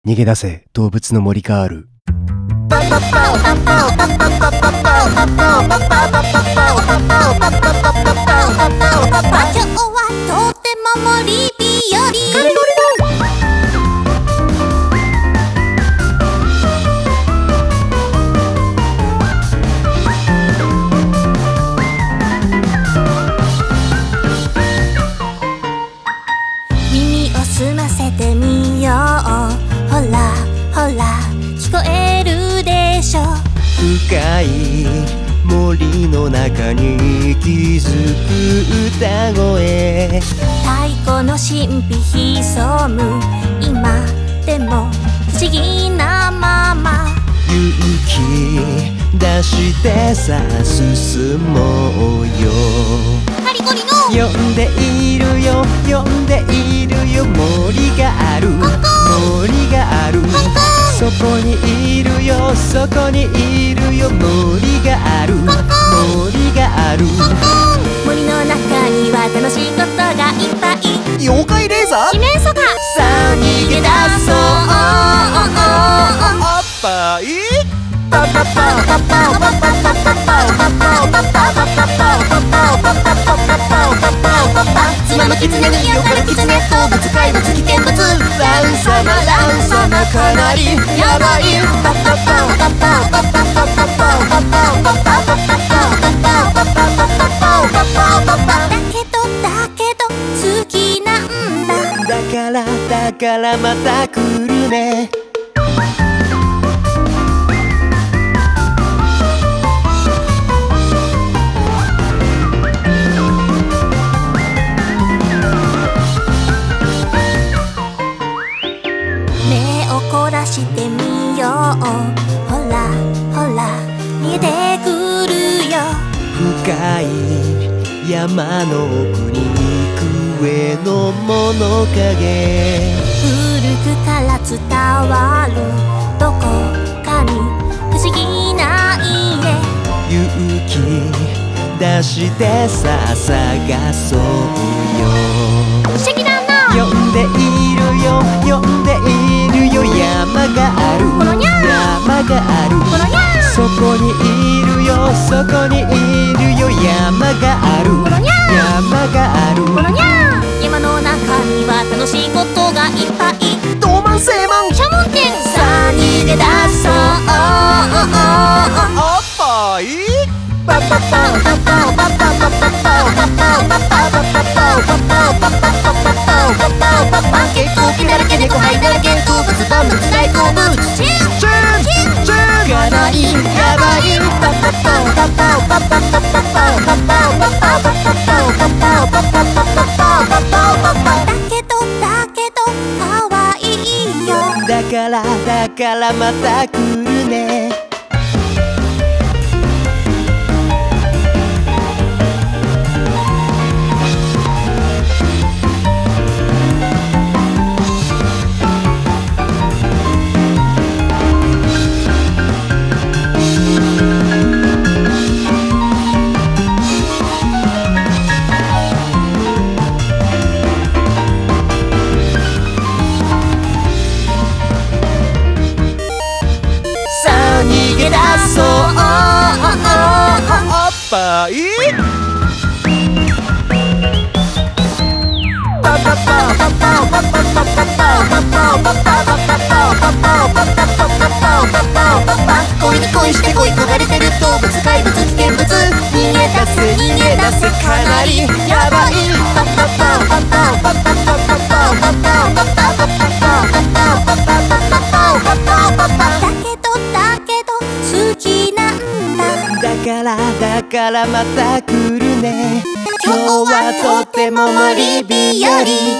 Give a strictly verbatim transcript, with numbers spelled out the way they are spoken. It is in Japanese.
逃げ出せ、動物の森がある。 今日はとても森日和。耳を澄ませてみよう。ほらほら聞こえるでしょ。 深い森の中に気づく歌声。 太鼓の神秘潜む今でも不思議なまま。 勇気出してさ進もうよ。 カリゴリの呼んでいるよ呼んでいるよ。森がある森がある。そこにいるよそこにいるよ。森がある森がある。 森の中には楽しいことがいっぱい。 妖怪レーザー四面楚歌。 さあ逃げ出そうおっぱい妻の狐によかる狐。動物怪物危険物。ランサマランサマかなりやばい。だけどだけど好きなんだ。 だからだからまた来るね。 目を凝らしてみよう。ほらほら見えてくるよ。 深い山の奥に上の物陰。 古くから伝わるどこかに不思議な家。 勇気出してさ探そうよ。 不思議だな。 呼んでいるよ呼んでいるよ。山があるこのにゃー山がある。 このにゃーそこにいるよそこにいるよ。山があるこのにゃー山がある。 このにゃー山の中には楽しいことがいっぱい。 東満西満シャモンテン。さあ逃げ出そうおっぱい結構気だらけ猫灰だらけ。動物動物大好物。チンチンチンがないやばい。だけどだけどかわいいよ。 だからだからまた来るね。 逃げ出そうおっぱい恋に恋して恋焦がれてる動物怪物危険物。逃げ出せ逃げ出せかなりやばい。だけどだけど好きなんだ。 だからだからまた来るね。 今日はとても森日和。